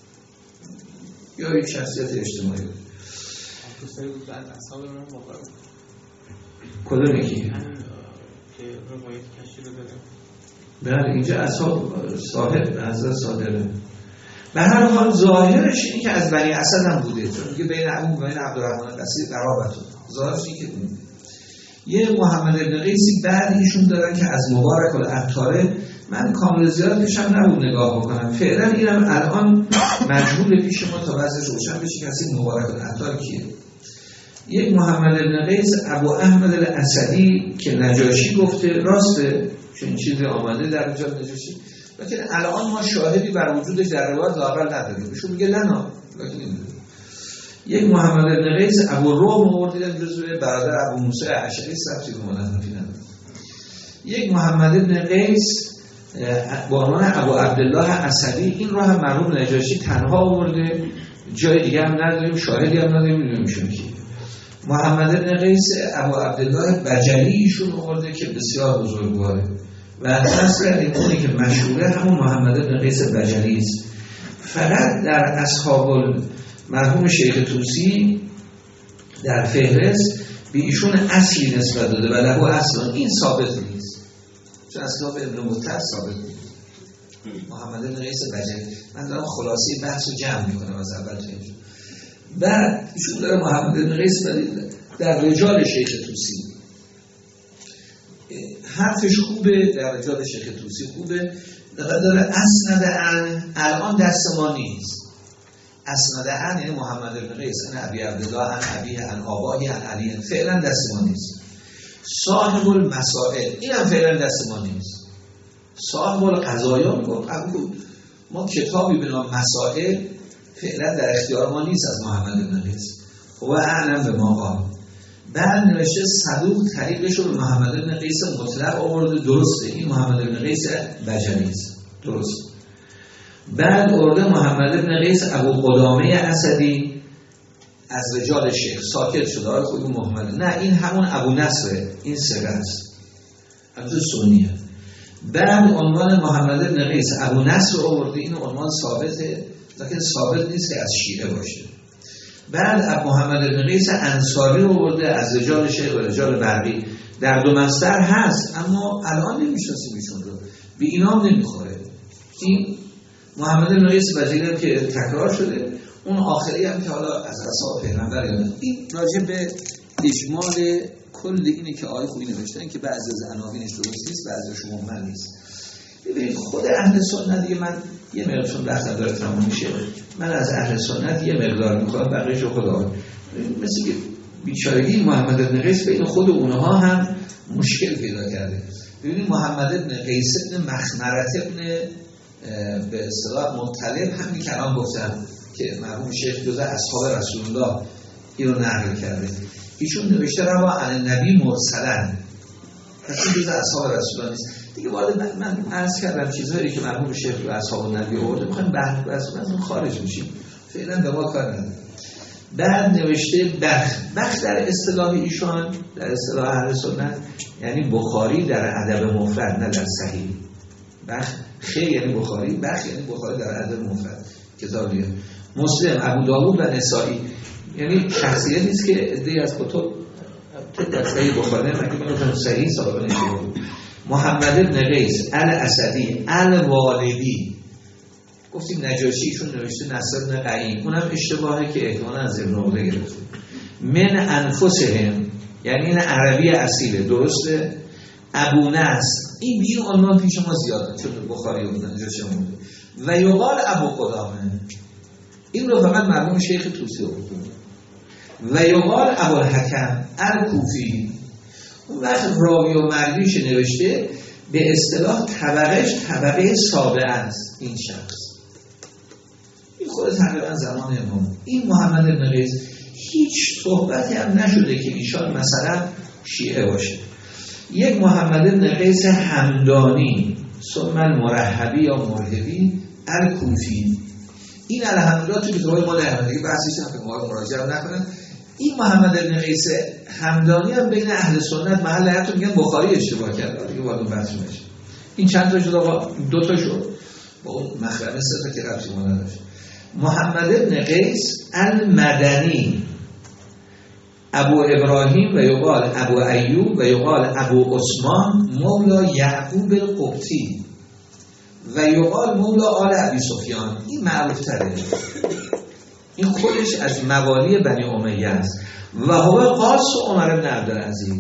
یا یک شخصیت اجتماعی باشه. توسری بود بعد اصحاب من موقع کدوم یکی؟ که روایت کشی رو دادم. بله اینجا اصحاب صاحب نظر صادره. به هر حال ظاهرش اینه که از بنی اسد هم بوده، چون میگه بین ابو و بین عبدالرحمن قصیر قرابتون. ظاهرش اینه که اون یه محمد بن قیسی بعد ایشون دارن که از مبارک العطاره. من کامل زیادش هم نبود نگاه بکنم. فعلا اینم الان مجبور پیش ما تا وضعش روشن بشه که اصلا مبارک العطار کیه. یک محمد بن قیس ابو احمد الاسدی که نجاشی گفته راسته، چون چیزی آمده در رجال نجاشی، لیکن الان ما شاهدی بر وجودش در روایت لااقل نداریم. ایشون میگه نه لیکن نمیدونیم. یک محمد بن قیس ابو روم آوردن جزو برادر ابو موسی اشعری ثبتی به مدنفی نداره. یک محمد بن قیس با عنوان ابو عبدالله اسدی. این رو هم مرحوم نجاشی تنها آورده، جای دیگه هم نداریم، شاهدی هم نداریم، میدونیم کی. محمد بن قیس ابو عبدالله بجلی ایشون آورده که بسیار بزرگواره و اصلا اونی که مشهوره همون محمد بن قیس بجلی است. فقط در اصحاب مرحوم شیخ طوسی در فهرست به ایشون اصلی نسبت داده و له اصلا، این ثابت نیست، چون اصحاب ابن مطهر ثابت نیست. محمد بن قیس بجلی، من دارم خلاصه بحث رو جمع میکنم از اول تا اینجا. بعد ایشون داره محمد بن قیس در رجال شیخ طوسی، حرفش خوبه، در رجال شیخ طوسی خوبه، داره اسند الان دست ما نیست. اسند یعنی محمد بن قیس ان ابی عبدالله ان ابیه ان آبایی ان علی، فعلا دست ما نیست. صاحب المسائل این هم فعلا دست ما نیست. صاحب القضایا ما کتابی به نام مسائل فعلا در اختیار ما نیست از محمد بن قیس و اعلم به ما قال. بعد نوشته صدوق طریقش رو به محمد بن قیس مطلق آورده، درسته، این محمد بن قیس بجلی است، درست. بعد آورده محمد بن قیس ابو قدامه اسدی از رجال شیخ، ساکت شده خود محمد، نه این همون ابو نصره، این ثقه است، البته سنیه. بعد عنوان محمد بن قیس ابو نصر آورده، این عنوان ثابته لیکن ثابت نیست که از شیعه باشه. بعد محمد بن قیس انصاری رو برده از رجال شیخ و رجال برقی، در دو مصدر هست اما الان نمیشناسیم ایشون رو، به اینام نمیخوره. این محمد بن قیس بجلی که تکرار شده، اون آخری هم که حالا از اصحاب پیغمبر، این راجع به اجمال کل اینی که آقای خوبی نوشتن که بعضی از عناوینش درست نیست، بعضیش مهمل نیست. ببینید خود اهل سنت دیگه، من یه مقدارشون وقت داره تموم میشه، من از اهل سنت یه مقدار میخوام، بقیه‌شو خدا، مثل که بیچارگی محمد بن قیس بین خود اونها هم مشکل پیدا کرده. ببینید محمد بن قیس بن مخمرة بن به اصطلاح مطلب، همین کلام گفتم که مرحوم شیخ جزء اصحاب رسول الله اینو نقل کرده، ایشون نوشته روا عن نبی مرسلا، پس این جزء اصحاب رسول الله نیست دیگه. وارد من عرض کردم چیزهایی که مرحوم شیخ و اصحاب نبی آورده، میخوایم بحث از اون خارج میشیم، فعلا به ما کار نداره. بعد نوشته بخ در اصطلاح ایشان، در اصطلاح اهل سنت یعنی بخاری در ادب مفرد، نه در صحیح. بخ خیر یعنی بخاری، بخ یعنی بخاری در ادب مفرد، کتابیه. مسلم، ابو داوود و نسائی، یعنی شخصیتی است که عده‌ای از کتب در صحیح بخاری مگه میگن صحیح سابقه نشده. محمد بن قیس الاسدی الوالدی، گفتیم نجاشیشون نوشته نصر بن قعیم، اونم اشتباهه که احتمالاً از ابن عقیل گرفته. من انفسهم یعنی این عربی اصیله، درسته. ابو نصر، این بی عنوان پیش ما زیاده چون بخاری و نجاشی هم و یقال ابو قدامه، این رو فقط مرحوم شیخ طوسی آورده. و یقال ابو الحکم الکوفی، اون وقت راوی و مرویش نوشته به اصطلاح طبقه سابعه است این شخص. این خود تقریبا زمان امام. این محمد بن قیس هیچ صحبتی هم نشده که ایشان مثلا شیعه باشه. یک محمد بن قیس همدانی ثم المرحبی یا مرهبی الکوفی، این الحمدلله توی کتابای ما نمیاد دیگه، بحثش هم که ما مراجعه نکنن. این محمد بن قیس همدانی هم بین اهل سنت محل حتی میگن بخاری اشتباه کرده دیگه، وارد بحث نشه. این چند تا شد آقا؟ دو تا شد با اون مخرمه، سه تا که ربطی ما نداشت. محمد بن قیس المدنی ابو ابراهیم و یقال ابو ایوب و یقال ابو عثمان مولا یعقوب القبطی و یقال مولا آل ابی سفیان. این معروف تره، این خودش از موالی بنی امیه است و هو قاص عمر بن عبدالعزیز.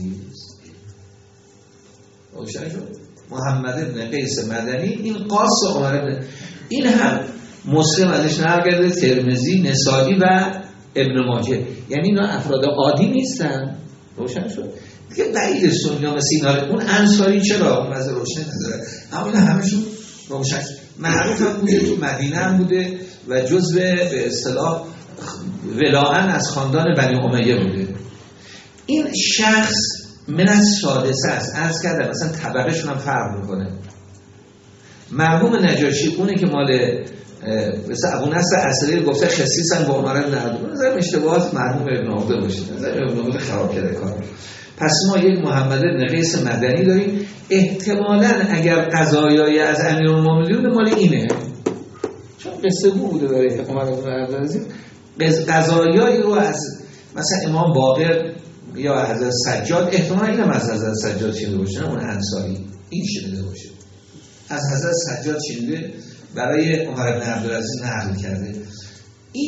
روشن شد؟ محمد بن قیس مدنی این قاص عمر بن، این هم مسلم ازش نقل کرده، ترمذی، نسائی و ابن ماجه، یعنی اینا افراد عادی نیستن. روشن شد دیگه. بعید سنی ها مثل اینا، اون انصاری چرا اون وضع روشن نداره، اما اینا همشون روشن معروف هم بوده، تو مدینه هم بوده و جزء به اصطلاح ولاءً از خاندان بنی امیه بوده. این شخص من از سادسه است، عرض کردم مثلا طبقه شون هم فرق میکنه. مرحوم نجاشی اونه که مال مثل ابو نصر اصلی گفته خصیصا با عمر بن عبدالله، نظرم اشتباهات مرحوم ابن عقده باشه، نظرم ابن عقده خراب کرده کار. پس ما یک محمد بن قیس مدنی داریم، احتمالاً اگر قضایای از امیرالمومنین مال اینه، چون قصه بوده برای عمر بن عبدالعزیز، قضایایی رو از مثلا امام باقر یا حضرت سجاد، احتمالاً اینم از حضرت سجاد شنیده باشه، نه اون انصاری این شنیده باشه، از حضرت سجاد شنیده برای عمر بن عبدالعزیز نقل کرده. این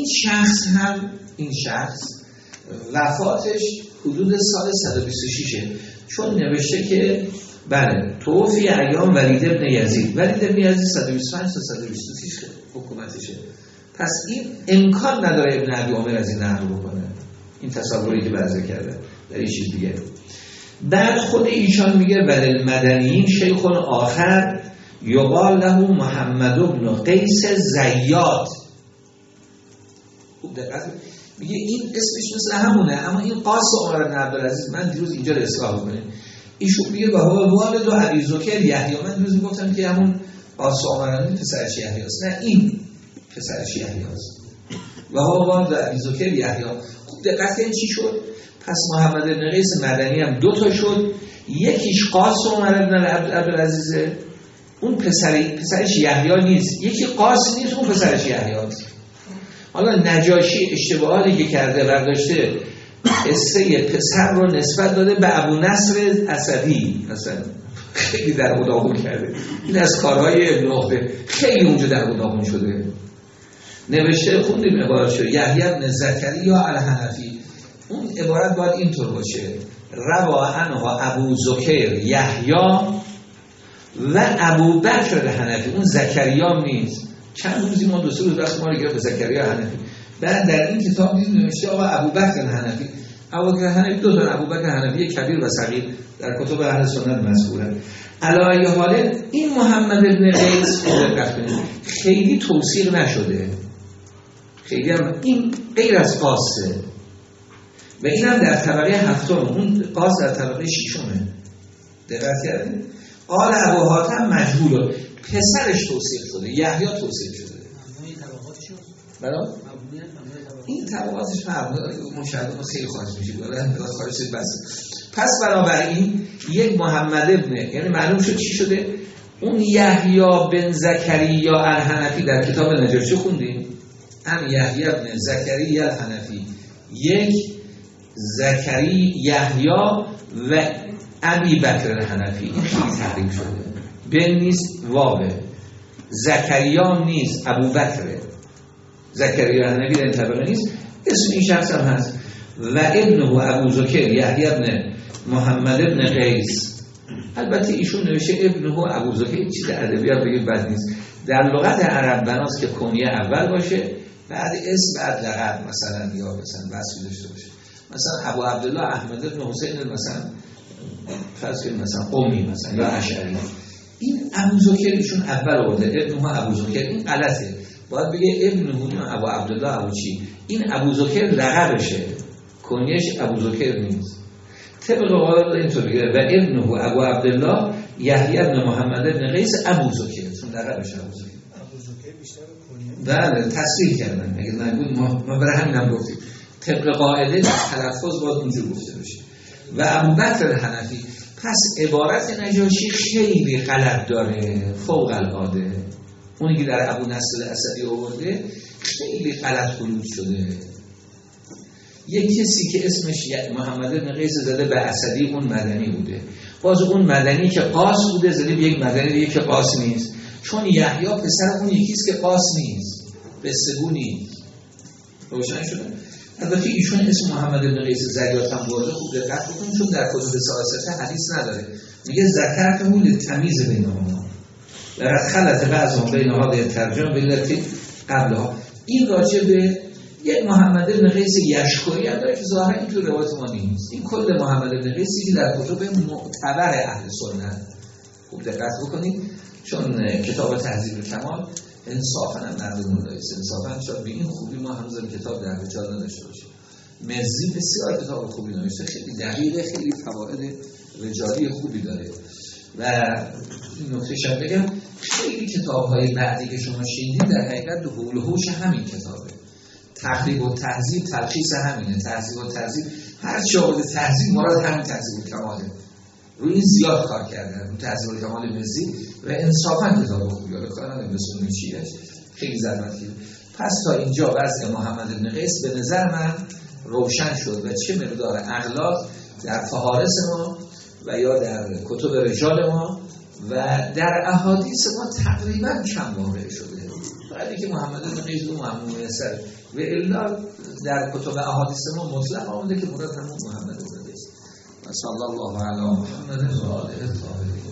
شخص وفاتش حدود سال 126 چون نوشته که بله توفی ایام ولید ابن یزید 125 تا 126 حکومتشه. پس این امکان نداره ابن ابی عمر از این نقل بکنه، این تصوری که بعضی کرده در این چیز دیگه. بعد خود ایشان میگه ولل مدنیین شیخ آخر یقال له محمد بن قیس زیاد. خوب دقت میگه این اسمش مثل همونه، اما این قاس عمر بن عبدالعزیز من دیروز اینجا رو اصلاح کنه. ایشون میگه به هو والد و ابی ذکر یحیی، من دیروز گفتم که همون قاس عمر پسرش یحیی است، نه این پسرش یحیی است. و هو والد و ابی ذکر یحیی. خوب دقت این چی شد؟ پس محمد بن قیس مدنی هم دو تا شد، یکیش قاس عمر بن عبدالعزیز، اون پسرش یحیی نیست، یکی قاس نیست، اون پسرش یحیی است. حالا نجاشی اشتباهاتی که کرده برداشته قصه پسر رو نسبت داده به ابو نصر اسدی، مثلا خیلی در مداوم کرده. این از کارهای ابن عقده خیلی اونجا در مداوم شده. نوشته خوندیم عبارت شده یحیی بن زکریا الحنفی، اون عبارت باید اینطور باشه روا عنه ابو ذکر یحیی و ابو بکر الحنفی، اون زکریا نیست. چند روزی ما 2-3 روز وقت ما رو گرفت به زکریا حنفی. بعد در این کتاب نوشته آقا ابوبکر الحنفی. ابوبکر الحنفی دو تا ابوبکر الحنفی کبیر و صغیر در کتب اهل سنت مذکورن. علی ای حال این محمد بن قیس خیلی توثیق نشده، خیلی هم این غیر از قاسه و این هم در طبقه هفتم، اون قاس در طبقه ششمه. دقت کردید؟ قال ابو حاتم مجهول، پسرش توصیف شده، یحیی توصیف شده. این طبقاتش مشاهده خیلی خواهد میشه خارج شد. بس پس بنابراین یک محمد ابن، یعنی معلوم شد چی شده. اون یحیی بن زکریا الحنفی در کتاب نجاشی خوندیم، هم یحیی بن زکریا الحنفی، یک زکری یحیی و ابی بکر الحنفی، این خیلی تحریف شده. بن نیست واوه، زکریا نیست ابو بکره، زکریا الحنفی در این طبقه نیست، اسم این شخص هم هست. و ابنه ابو ذکر یحیی بن محمد بن قیس، البته ایشون نوشته ابنه ابو ذکر، چیز ادبیات بگید بد نیست. در لغت عرب بناست که کنیه اول باشه بعد اسم بعد لقب، مثلا یا مثلا وصفی داشته باشه. مثلا ابو عبدالله احمد بن حسین مثلا فرض کنید مثلا قمی مثلا یا اشعری، این ابو ذکر ایشون اول آورده ابنه ابو ذکر، این غلطه. باید بگه ابنه ابو عبدالله ابو چی، این ابو ذکر لقبشه، کنیش ابو ذکر نیست. طبق قواعد اینطور بگه و ابنه ابو عبدالله یحیی بن محمد بن قیس ابو ذکر، چون لقبشه ابو ذکر. ابو ذکر بیشتر کنیه. بله تصریح کردن، اگه نگوید ما برای همین هم گفتیم طبق قاعده تلفظ باید اونجور گفته بشه. و ابو بکر الحنفی. پس عبارت نجاشی خیلی غلط داره، فوق العاده. اونی که در ابو نصر اسدی آورده خیلی غلط خلوط شده. یک کسی که اسمش محمد بن قیس زده به اسدی، اون مدنی بوده، باز اون مدنی که قاس بوده زده به یک مدنی دیگه که قاس نیست، چون یحیی پسر اون یکیست که قاس نیست، قصه‌گو نیست. روشن شده؟ البته ایشون اسم محمد بن قیس زیاد هم برده، خوب دقت بکنید چون در کتب سیاست حدیث نداره. میگه ذکرت اون تمیز بینهما لقد خلط بعضهم بین هذه الترجمه بالتي قبلها. این راجع به یک محمد بن قیس یشکری هم داره که ظاهرا این تو روایت ما نیست. این کل محمد بن قیسی که در کتب معتبر اهل سنت، خوب دقت بکنید چون کتاب تهذیب الکمال انصافاً هم نقل مولاییست، انصافاً شاید به این خوبی ما هنوز کتاب در رجال نداشته باشیم. مزی بسیار کتاب خوبی نوشته، خیلی دقیقه، خیلی فواید رجالی خوبی داره. و این نکته شاید بگم خیلی کتاب‌های بعدی که شما شنیدید در حقیقت حول و حوش همین کتابه. تقریب و تهذیب تلخیص همینه. تهذیب و تهذیب هر چه آورده تهذیب مراد همین تهذیب الکماله. روی این زیاد کار کردن، روی تهذیب الکمال مزی و انصافا کتاب خوبی حالا کار نداریم به سنون شیعه خیلی زحمت کشید. پس تا اینجا وضع محمد بن قیس به نظر من روشن شد و چه مقدار اغلاط در فهارس ما و یا در کتب رجال ما و در احادیث ما تقریبا کم واقع شده. بعدی که محمد بن قیس و محمود میسر و الا در کتب احادیث ما مطلق آمده که مراد همون محمد بن قیس. صلی الله علی محمد و آله الطاهرین.